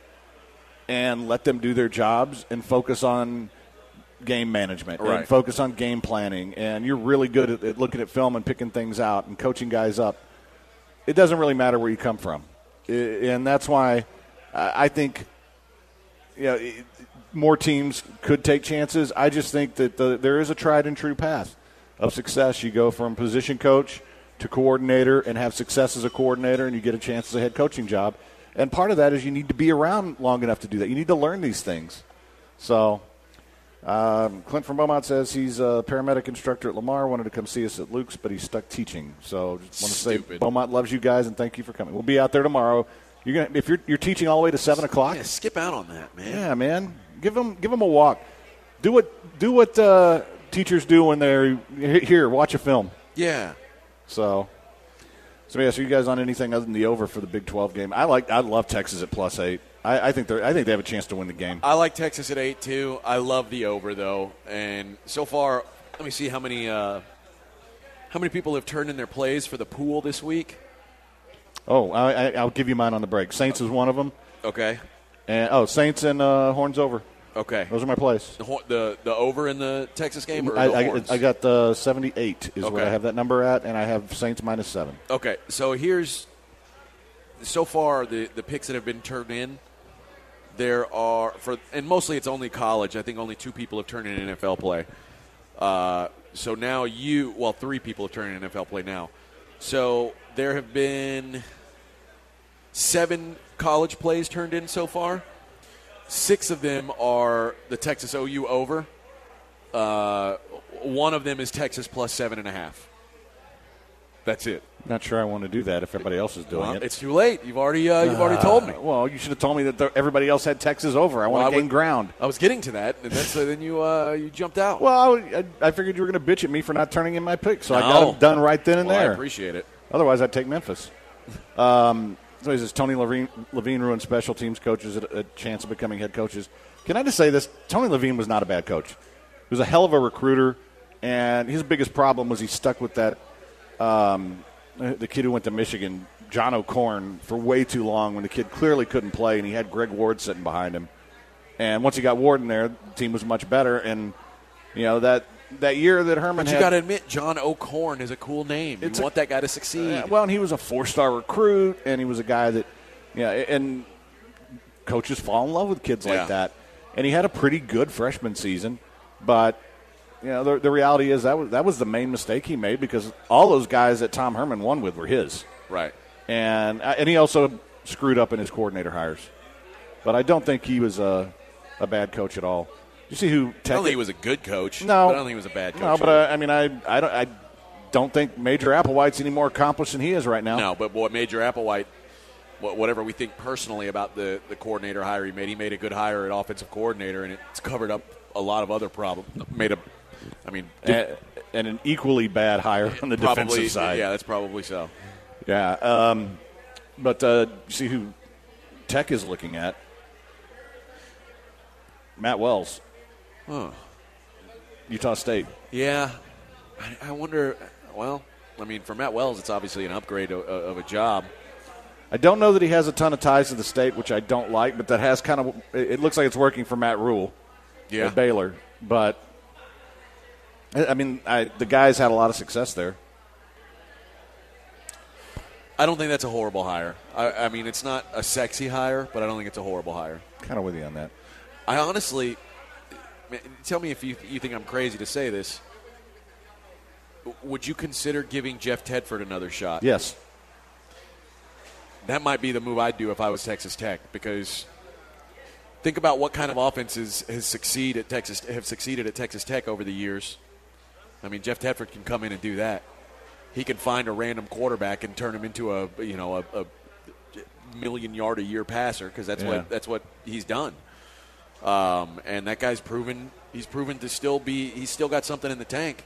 S3: and let them do their jobs and focus on game management
S6: Right.
S3: and focus on game planning, and you're really good at, at looking at film and picking things out and coaching guys up, it doesn't really matter where you come from. I- And that's why I I think you know, it- more teams could take chances. I just think that the, there is a tried and true path of success. You go from position coach to coordinator and have success as a coordinator, and you get a chance as a head coaching job. And part of that is you need to be around long enough to do that. You need to learn these things. So um, Clint from Beaumont says he's a paramedic instructor at Lamar, wanted to come see us at Luke's, but he's stuck teaching. So just want to say
S6: Stupid.
S3: Beaumont loves you guys, and thank you for coming. We'll be out there tomorrow. You're gonna if you're you're teaching all the way to seven o'clock.
S6: Yeah, skip out on that, man.
S3: Yeah, man. Give them give them a walk. Do what do what uh, teachers do when they're here. Watch a film.
S6: Yeah.
S3: So, so yeah. So you guys on anything other than the over for the Big twelve game? I like. I love Texas at plus eight. I, I think they are I think they have a chance to win the game.
S6: I like Texas at eight too. I love the over though, and so far, let me see how many uh, how many people have turned in their plays for the pool this week.
S3: Oh, I, I, I'll give you mine on the break. Saints is one of them.
S6: Okay.
S3: And oh, Saints and uh, Horns over.
S6: Okay.
S3: Those are my plays.
S6: The, hor- the the over in the Texas game or
S3: I,
S6: the
S3: I,
S6: Horns?
S3: I got the seventy-eight is what
S6: Okay.
S3: I have that number at, and I have Saints minus seven.
S6: Okay, so here's so far the the picks that have been turned in. There are for and mostly it's only college. I think only two people have turned in N F L play. Uh, so now you well three people have turned in N F L play now. So there have been seven college plays turned in so far. Six of them are the Texas O U over. Uh, one of them is Texas plus seven and a half. That's it.
S3: Not sure I want to do that if everybody else is doing
S6: Well,
S3: it.
S6: it's too late. You've already uh, you've already told me.
S3: Well, you should have told me that the, everybody else had Texas over. I
S6: Well,
S3: want
S6: I
S3: to gain
S6: would-
S3: ground.
S6: I was getting to that, and then, so then you uh, you jumped out.
S3: Well, I, I, I figured you were going to bitch at me for not turning in my pick, so I
S6: No.
S3: got them done right then and
S6: Well, I
S3: there.
S6: appreciate it.
S3: Otherwise, I'd take Memphis. Um, so he says Tony Levine, Levine ruined special teams coaches a, a chance of becoming head coaches. Can I just say this? Tony Levine was not a bad coach. He was a hell of a recruiter, and his biggest problem was he stuck with that um, the kid who went to Michigan, John O'Corn, for way too long when the kid clearly couldn't play, and he had Greg Ward sitting behind him. And once he got Ward in there, the team was much better. And, you know, that, that year that Herman
S6: But
S3: had –
S6: you got to admit, John O'Corn is a cool name. You
S3: It's a-
S6: want that guy to succeed.
S3: Uh, well, and he was a four-star recruit, and he was a guy that, yeah, and coaches fall in love with kids
S6: Yeah.
S3: like that. And he had a pretty good freshman season, but you know, the, the reality is that was that was the main mistake he made because all those guys that Tom Herman won with were his.
S6: Right.
S3: And and he also screwed up in his coordinator hires. But I don't think he was a, a bad coach at all. You see who?
S6: Tech- I don't think he was a good coach.
S3: No,
S6: but I don't think he was a bad coach.
S3: No, but uh, I mean, I I don't I don't think Major Applewhite's any more accomplished than he is right now.
S6: No, but what Major Applewhite, whatever we think personally about the the coordinator hire he made, he made a good hire at offensive coordinator, and it's covered up a lot of other problems. Made a, I mean,
S3: and, and an equally bad hire on the
S6: probably,
S3: defensive side.
S6: Yeah, that's probably so.
S3: Yeah, um, but uh, see who Tech is looking at. Matt Wells,
S6: huh.
S3: Utah State.
S6: Yeah, I, I wonder. Well, I mean, for Matt Wells, it's obviously an upgrade of, of a job.
S3: I don't know that he has a ton of ties to the state, which I don't like, but that has kind of – it looks like it's working for Matt Rule
S6: yeah.
S3: at Baylor. But, I mean, I, the guy's had a lot of success there.
S6: I don't think that's a horrible hire. I, I mean, it's not a sexy hire, but I don't think it's a horrible hire.
S3: Kind of with you on that.
S6: I honestly – tell me if you, you think I'm crazy to say this. Would you consider giving Jeff Tedford another shot?
S3: Yes.
S6: That might be the move I'd do if I was Texas Tech, because think about what kind of offenses has succeed at Texas have succeeded at Texas Tech over the years. I mean, Jeff Tedford can come in and do that. He can find a random quarterback and turn him into a you know a, a million yard a year passer, because that's
S3: yeah.
S6: what that's what he's done. Um, and that guy's proven he's proven to still be he's still got something in the tank.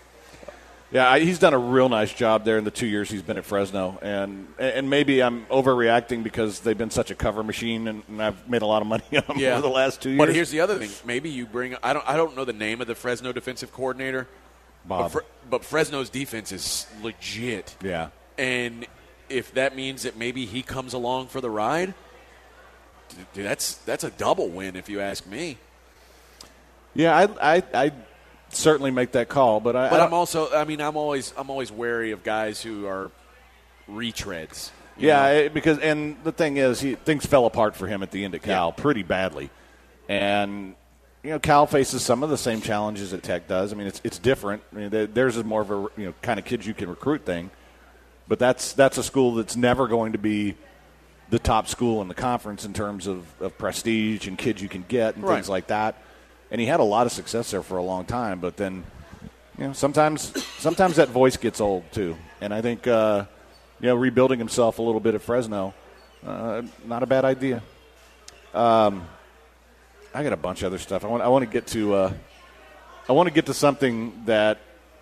S3: Yeah, he's done a real nice job there in the two years he's been at Fresno. And and maybe I'm overreacting because they've been such a cover machine, and, and I've made a lot of money on them
S6: yeah.
S3: over the last two years.
S6: But here's the other thing. Maybe you bring – I don't I don't know the name of the Fresno defensive coordinator.
S3: Bob.
S6: But, Fre- but Fresno's defense is legit.
S3: Yeah.
S6: And if that means that maybe he comes along for the ride, dude, that's that's a double win if you ask me.
S3: Yeah, I I, I certainly make that call, but I.
S6: But
S3: I
S6: I'm also. I mean, I'm always. I'm always wary of guys who are retreads.
S3: Yeah, it, because and the thing is, he, things fell apart for him at the end at Cal yeah. pretty badly, and you know, Cal faces some of the same challenges that Tech does. I mean, it's it's different. I mean, theirs is more of a you know kind of kids you can recruit thing, but that's that's a school that's never going to be the top school in the conference in terms of, of prestige and kids you can get and
S6: right.
S3: things like that. And he had a lot of success there for a long time, but then, you know, sometimes sometimes that voice gets old too. And I think, uh, you know, rebuilding himself a little bit at Fresno, uh, not a bad idea. Um, I got a bunch of other stuff. I want I want to get to uh, I want to get to something that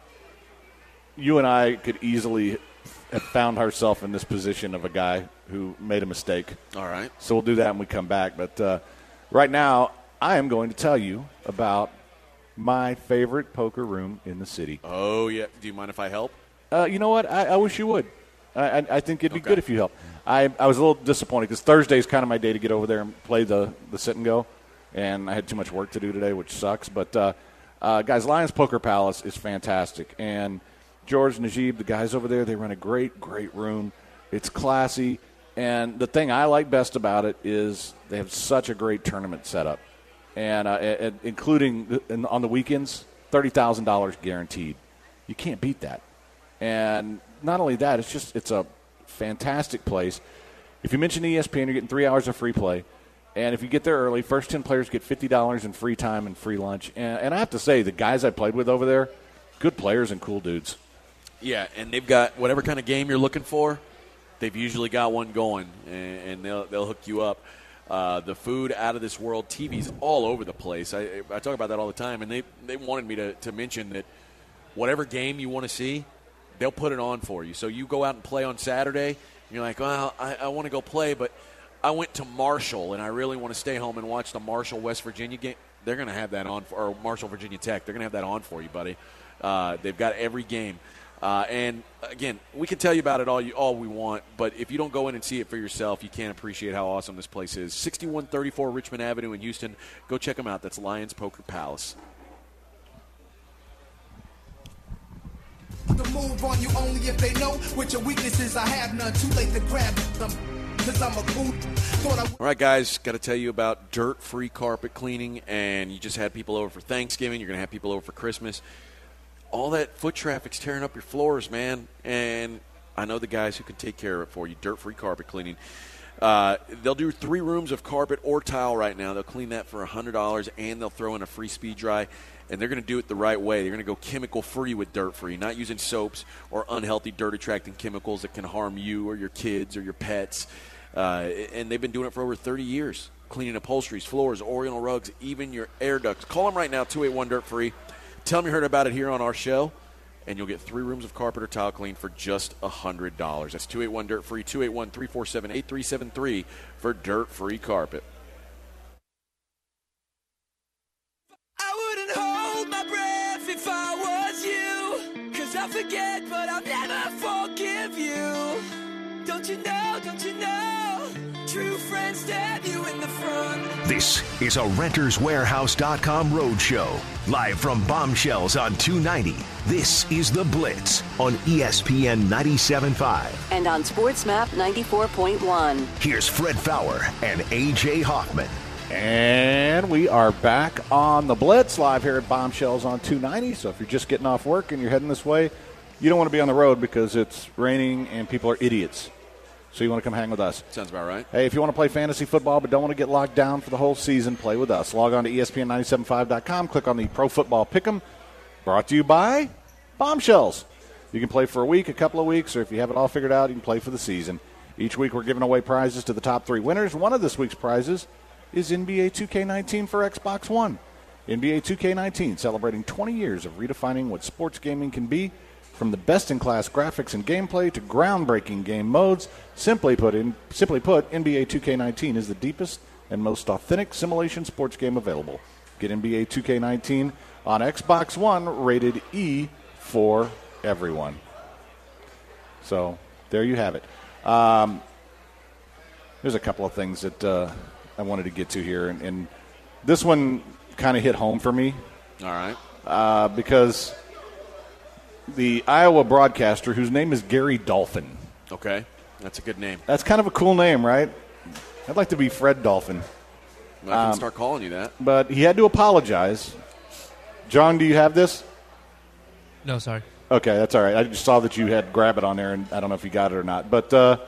S3: you and I could easily have found ourselves in this position of a guy who made a mistake.
S6: All right.
S3: So we'll do that when we come back. But uh, right now, I am going to tell you about my favorite poker room in the city.
S6: Oh, yeah. Do you mind if I help?
S3: Uh, you know what? I, I wish you would. I, I, I think it'd be
S6: okay.
S3: good if you help. I, I was a little disappointed because Thursday is kind of my day to get over there and play the, the sit and go. And I had too much work to do today, which sucks. But, uh, uh, guys, Lions Poker Palace is fantastic. And George, Najib, the guys over there, they run a great, great room. It's classy. And the thing I like best about it is they have such a great tournament setup. And, uh, and including in, on the weekends, thirty thousand dollars guaranteed. You can't beat that. And not only that, it's just it's a fantastic place. If you mention E S P N, you're getting three hours of free play. And if you get there early, first ten players get fifty dollars in free time and free lunch. And, and I have to say, the guys I played with over there, good players and cool dudes.
S6: Yeah, and they've got whatever kind of game you're looking for, they've usually got one going, and, and they'll, they'll hook you up. Uh, the food out of this world, T Vs all over the place. I, I talk about that all the time, and they, they wanted me to, to mention that whatever game you want to see, they'll put it on for you. So you go out and play on Saturday, and you're like, well, I, I want to go play, but I went to Marshall, and I really want to stay home and watch the Marshall, West Virginia game. They're going to have that on, for, or Marshall, Virginia Tech. They're going to have that on for you, buddy. Uh, they've got every game. Uh, and, again, we can tell you about it all you, all we want, but if you don't go in and see it for yourself, you can't appreciate how awesome this place is. sixty-one thirty-four Richmond Avenue in Houston. Go check them out. That's Lions Poker Palace.
S8: The move on you only if they know which your weaknesses I have none. Too late to grab them.
S6: All right, guys, got to tell you about dirt-free carpet cleaning, and you just had people over for Thanksgiving. You're going to have people over for Christmas. All that foot traffic's tearing up your floors, man, and I know the guys who can take care of it for you, dirt-free carpet cleaning. Uh, they'll do three rooms of carpet or tile right now. They'll clean that for one hundred dollars, and they'll throw in a free speed dry, and they're going to do it the right way. They're going to go chemical-free with dirt-free, not using soaps or unhealthy dirt-attracting chemicals that can harm you or your kids or your pets. Uh, and they've been doing it for over thirty years, cleaning upholsteries, floors, oriental rugs, even your air ducts. Call them right now, two eight one dirt free. Tell them you heard about it here on our show, and you'll get three rooms of carpet or tile clean for just one hundred dollars. That's two eight one dirt free, two eight one, three four seven, eight three seven three for dirt-free carpet.
S8: I wouldn't hold my breath if I was you, 'cause I forget, but I'll never forgive you. Don't you know, don't you know, true friends stab you in the front.
S2: This is a Renters Warehouse dot com roadshow. Live from Bombshells on two ninety. This is The Blitz on E S P N ninety-seven point five.
S5: And on SportsMap ninety-four point one.
S2: Here's Fred Faour and A J Hoffman.
S3: And we are back on The Blitz, live here at Bombshells on two ninety. So if you're just getting off work and you're heading this way, you don't want to be on the road because it's raining and people are idiots. So you want to come hang with us.
S6: Sounds about right.
S3: Hey, if you want to play fantasy football but don't want to get locked down for the whole season, play with us. Log on to E S P N ninety-seven point five dot com. Click on the Pro Football Pick'em. Brought to you by Bombshells. You can play for a week, a couple of weeks, or if you have it all figured out, you can play for the season. Each week we're giving away prizes to the top three winners. One of this week's prizes is N B A two K nineteen for Xbox One. N B A two K nineteen, celebrating twenty years of redefining what sports gaming can be. From the best-in-class graphics and gameplay to groundbreaking game modes, simply put, in, simply put, N B A two K nineteen is the deepest and most authentic simulation sports game available. Get N B A two K nineteen on Xbox One, rated E for everyone. So there you have it. Um, there's a couple of things that uh, I wanted to get to here, and, and this one kind of hit home for me.
S6: All right.
S3: Uh, because the Iowa broadcaster, whose name is Gary Dolphin.
S6: Okay. That's a good name.
S3: That's kind of a cool name, right? I'd like to be Fred Dolphin.
S6: I can
S3: Um,
S6: start calling you that.
S3: But he had to apologize. John, do you have this?
S7: No, sorry.
S3: Okay, that's all right. I just saw that you had grab it on there, and I don't know if you got it or not. But uh,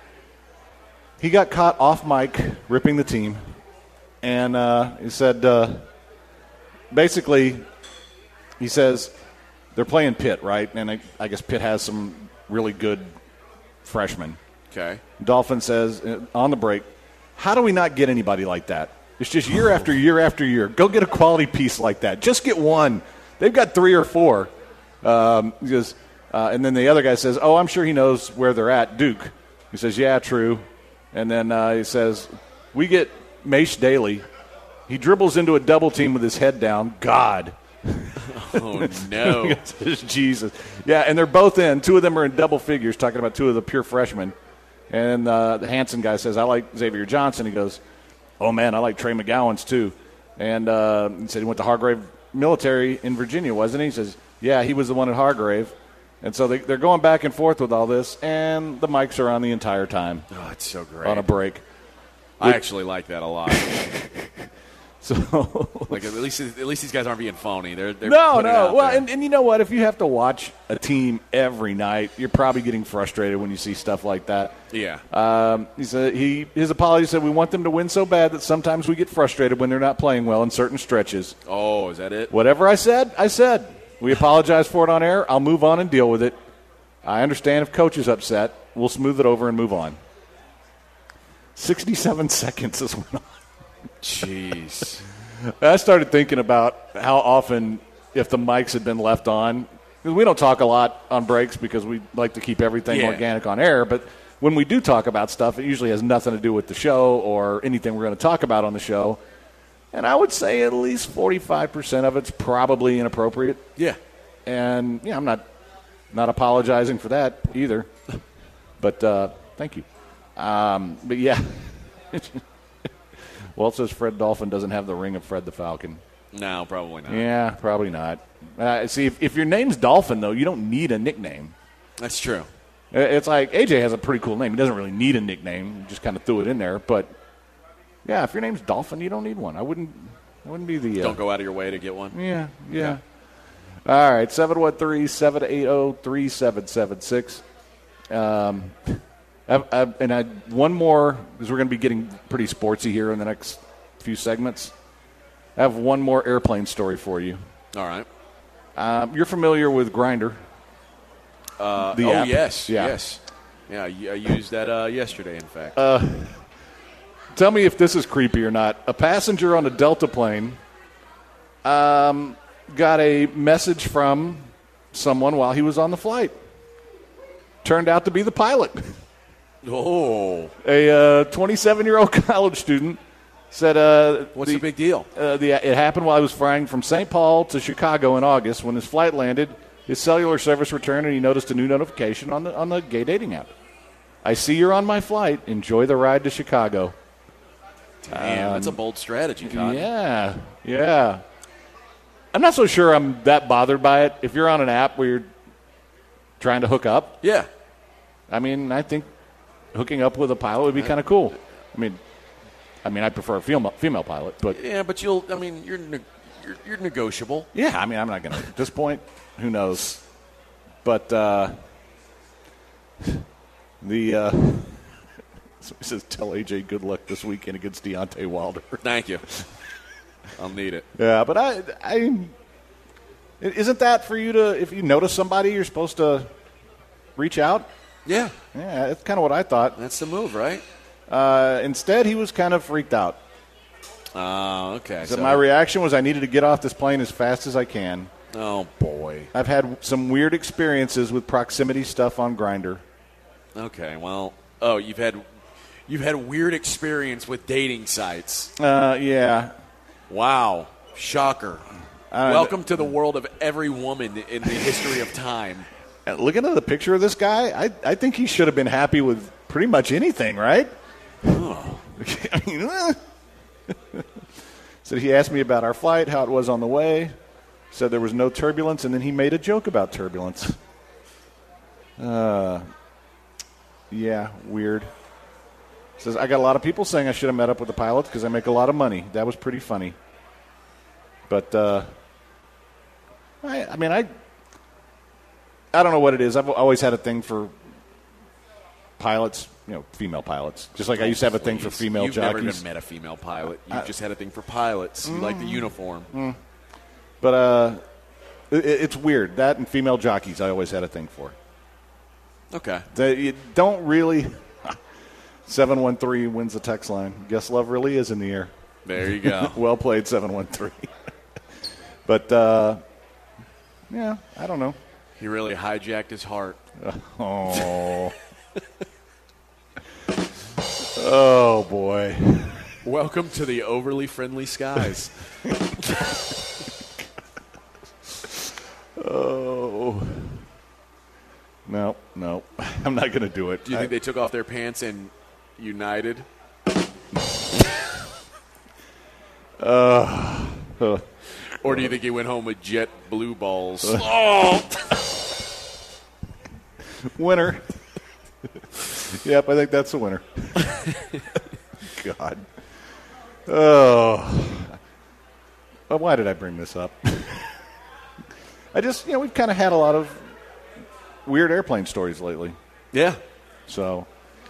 S3: he got caught off mic ripping the team, and uh, he said, uh, basically, he says they're playing Pitt, right? And I, I guess Pitt has some really good freshmen.
S6: Okay.
S3: Dolphin says uh, on the break, how do we not get anybody like that? It's just year after year after year. Go get a quality piece like that. Just get one. They've got three or four. Um, he goes, uh, and then the other guy says, oh, I'm sure he knows where they're at, Duke. He says, yeah, true. And then uh, he says, we get Mace Daly. He dribbles into a double team with his head down. God.
S6: Oh, no.
S3: Jesus. Yeah, and they're both in. Two of them are in double figures, talking about two of the pure freshmen. And uh, the Hanson guy says, I like Xavier Johnson. He goes, oh, man, I like Trey McGowan's too. And uh, he said he went to Hargrave Military in Virginia, wasn't he? He says, yeah, he was the one at Hargrave. And so they, they're going back and forth with all this, and the mics are on the entire time.
S6: Oh, it's so great.
S3: On a break.
S6: I actually like that a lot.
S3: So,
S6: like at least at least these guys aren't being phony. They're, they're
S3: no,
S6: putting it
S3: no.
S6: out
S3: Well,
S6: there.
S3: and, and you know what? If you have to watch a team every night, you're probably getting frustrated when you see stuff like that.
S6: Yeah.
S3: Um, he said he his apology said we want them to win so bad that sometimes we get frustrated when they're not playing well in certain stretches.
S6: Oh, is that it?
S3: Whatever I said, I said. We apologize for it on air. I'll move on and deal with it. I understand if coach is upset. We'll smooth it over and move on. sixty-seven seconds this went on.
S6: Jeez.
S3: I started thinking about how often, if the mics had been left on, because we don't talk a lot on breaks because we like to keep everything
S6: Yeah.
S3: organic on air, but when we do talk about stuff, it usually has nothing to do with the show or anything we're going to talk about on the show. And I would say at least forty-five percent of it's probably inappropriate.
S6: Yeah.
S3: And, yeah, I'm not not apologizing for that either. But uh, thank you. Um, but, yeah. Well, it says Fred Dolphin doesn't have the ring of Fred the Falcon.
S6: No, probably not.
S3: Yeah, probably not. Uh, see, if, if your name's Dolphin, though, you don't need a nickname.
S6: That's true.
S3: It's like A J has a pretty cool name. He doesn't really need a nickname. He just kind of threw it in there. But, yeah, if your name's Dolphin, you don't need one. I wouldn't I wouldn't be the – uh,
S6: Don't go out of your way to get one.
S3: Yeah, yeah. yeah. All right, seven one three, seven eight zero, three seven seven six. Um, I, I, and I, one more, because we're going to be getting pretty sportsy here in the next few segments. I have one more airplane story for you.
S6: All right.
S3: Um, you're familiar with Grindr?
S6: Uh,
S3: the
S6: oh,
S3: app?
S6: yes,
S3: yeah.
S6: yes. Yeah, I I used that uh, yesterday, in fact.
S3: Uh, tell me if this is creepy or not. A passenger on a Delta plane um, got a message from someone while he was on the flight. Turned out to be the pilot.
S6: Oh.
S3: A twenty-seven-year-old uh, college student said, uh,
S6: What's
S3: the,
S6: the big deal?
S3: Uh, the, it happened while he was flying from Saint Paul to Chicago in August. When his flight landed, his cellular service returned, and he noticed a new notification on the on the gay dating app. I see you're on my flight. Enjoy the ride to Chicago.
S6: Damn,
S3: um,
S6: that's a bold strategy, Todd.
S3: Yeah, yeah. I'm not so sure I'm that bothered by it. If you're on an app where you're trying to hook up,
S6: yeah.
S3: I mean, I think hooking up with a pilot would be kind of cool. I mean, I mean, I prefer a female female pilot, but
S6: Yeah, but you'll, I mean, you're ne- you're, you're negotiable.
S3: yeah, I mean, I'm not going to, at this point, who knows? But uh, the, uh, so he says, tell A J good luck this weekend against Deontay Wilder.
S6: Thank you. I'll need it.
S3: Yeah, but I, I, isn't that for you to, if you notice somebody, you're supposed to reach out?
S6: Yeah.
S3: Yeah, that's kind of what I thought.
S6: That's the move, right?
S3: Uh, instead, he was kind of freaked out.
S6: Oh, okay.
S3: So my reaction was I needed to get off this plane as fast as I can.
S6: Oh, boy.
S3: I've had some weird experiences with proximity stuff on Grindr.
S6: Okay, well, oh, you've had you've had weird experience with dating sites.
S3: Uh, yeah.
S6: Wow. Shocker.
S3: Uh,
S6: Welcome to the world of every woman in the history of time.
S3: Looking at the picture of this guy, I, I think he should have been happy with pretty much anything, right?
S6: Oh.
S3: I mean, eh. So he asked me about our flight, how it was on the way, said there was no turbulence, and then he made a joke about turbulence. Uh, yeah, weird. Says, I got a lot of people saying I should have met up with the pilots because I make a lot of money. That was pretty funny. But, uh, I, I mean, I... I don't know what it is. I've always had a thing for pilots, you know, female pilots. Just like I used to have a thing for female
S6: You've
S3: jockeys.
S6: You've never even met a female pilot. You've
S3: I,
S6: just had a thing for pilots. You mm, like the uniform.
S3: Mm. But uh, it, it's weird. That and female jockeys I always had a thing for.
S6: Okay.
S3: They, you don't really... seven one three wins the text line. Guess love really is in the air.
S6: There you go.
S3: Well played, seven one three. But, uh, yeah, I don't know.
S6: He really hijacked his heart.
S3: Oh. Oh, boy.
S6: Welcome to the overly friendly skies.
S3: Oh. No, no. I'm not going to do it.
S6: Do you think
S3: I,
S6: they took off their pants and united?
S3: Uh, uh,
S6: or do you think he went home with jet blue balls? Uh, oh!
S3: Winner. Yep, I think that's the winner. God. Oh. Well, why did I bring this up? I just, you know, we've kind of had a lot of weird airplane stories lately.
S6: Yeah.
S3: So,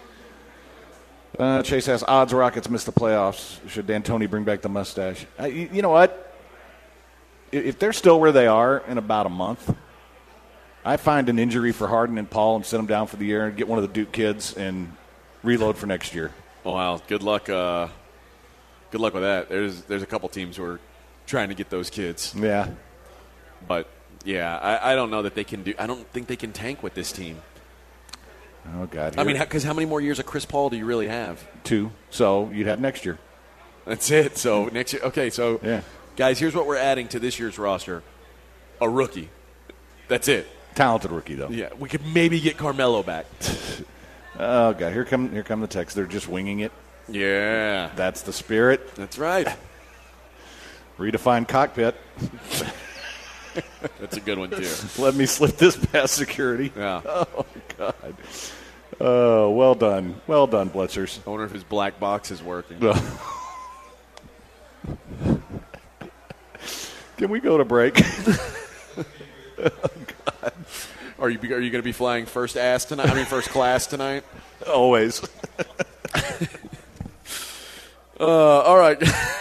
S3: uh, Chase asks, odds Rockets miss the playoffs. Should D'Antoni bring back the mustache? Uh, you, you know what? If they're still where they are in about a month, I find an injury for Harden and Paul and send them down for the year and get one of the Duke kids and reload for next year.
S6: Wow, good luck. Uh, good luck with that. There's there's a couple teams who are trying to get those kids.
S3: Yeah,
S6: but yeah, I, I don't know that they can do. I don't think they can tank with this team.
S3: Oh God!
S6: I mean, because how many more years of Chris Paul do you really have?
S3: Two. So you'd have next year.
S6: That's it. So next year. Okay, so
S3: yeah,
S6: guys, here's what we're adding to this year's roster: a rookie. That's it.
S3: Talented rookie, though.
S6: Yeah, we could maybe get Carmelo back.
S3: Oh, God. Here come here come the texts. They're just winging it.
S6: Yeah.
S3: That's the spirit.
S6: That's right.
S3: Redefined cockpit.
S6: That's a good one, too.
S3: Let me slip this past security.
S6: Yeah.
S3: Oh, God. Oh, well done. Well done, Blitzers.
S6: I wonder if his black box is working.
S3: Can we go to break?
S6: Oh, God. Are you are you going to be flying first ass tonight? I mean, first class tonight?
S3: Always.
S6: uh, all right.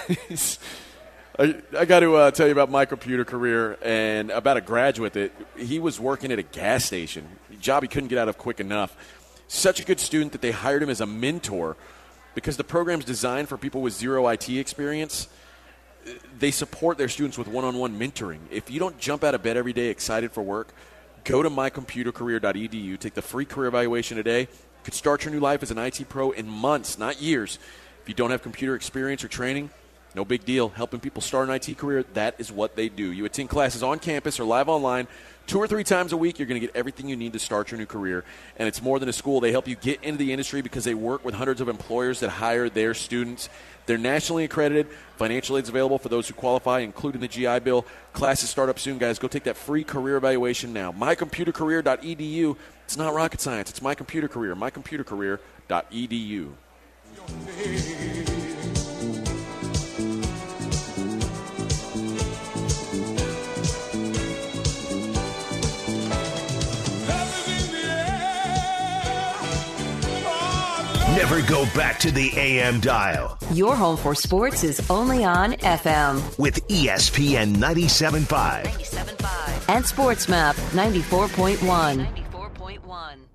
S6: I, I got to uh, tell you about my computer career and about a graduate that he was working at a gas station, a job he couldn't get out of quick enough. Such a good student that they hired him as a mentor because the program's designed for people with zero I T experience. They support their students with one-on-one mentoring. If you don't jump out of bed every day excited for work, go to my computer career dot e d u. Take the free career evaluation today. You could start your new life as an I T pro in months, not years. If you don't have computer experience or training, no big deal. Helping people start an I T career, that is what they do. You attend classes on campus or live online two or three times a week. You're going to get everything you need to start your new career. And it's more than a school. They help you get into the industry because they work with hundreds of employers that hire their students. They're nationally accredited. Financial aid is available for those who qualify, including the G I Bill. Classes start up soon, guys. Go take that free career evaluation now. my computer career dot e d u. It's not rocket science. It's my computer career. my computer career dot e d u.
S2: Never go back to the A M dial.
S5: Your home for sports is only on F M.
S2: With E S P N ninety-seven point five.
S5: And SportsMap ninety-four point one. ninety-four point one.